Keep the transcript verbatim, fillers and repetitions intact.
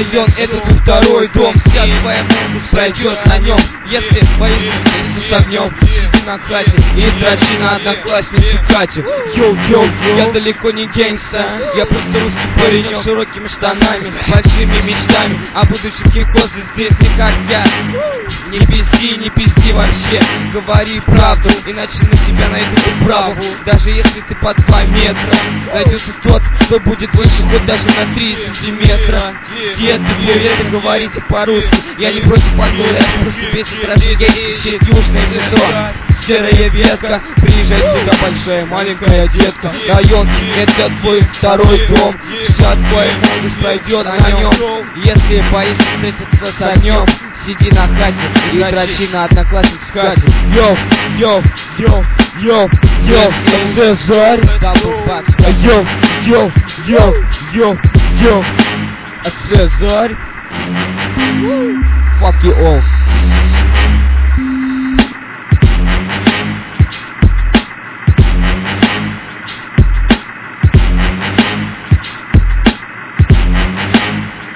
Район — это твой второй дом. Вся твоя молодость пройдет на нем. Если боишься с огнем, сиди на хате и дрочи на одноклассницу Катю. Йоу-йоу, я далеко не гангста, я просто русский паренек с широкими штанами, большими мечтами о будущем кикозе здесь не как я. Не пизди, не пизди вообще, говори правду, иначе на тебя найдут управу. Даже если ты по два метра, найдется тот, кто будет выше хоть даже на три сантиметра. Дед, вы говорите по-русски, я не против подгуля, просто бесит рождение, ищет южное метро. Серая ветка, приезжай сюда, большая, маленькая детка. Район — это твой второй дом. Вся твоя молодость пройдет на нем. Если боишься встретиться с огнем, сиди на хате и дрочи на одноклассницу Катю. Йоу, йоу, йоу, йоу, йоу, Цезарь. Йоу, йоу, йоу, йоу, йоу, Цезарь. Fuck you all.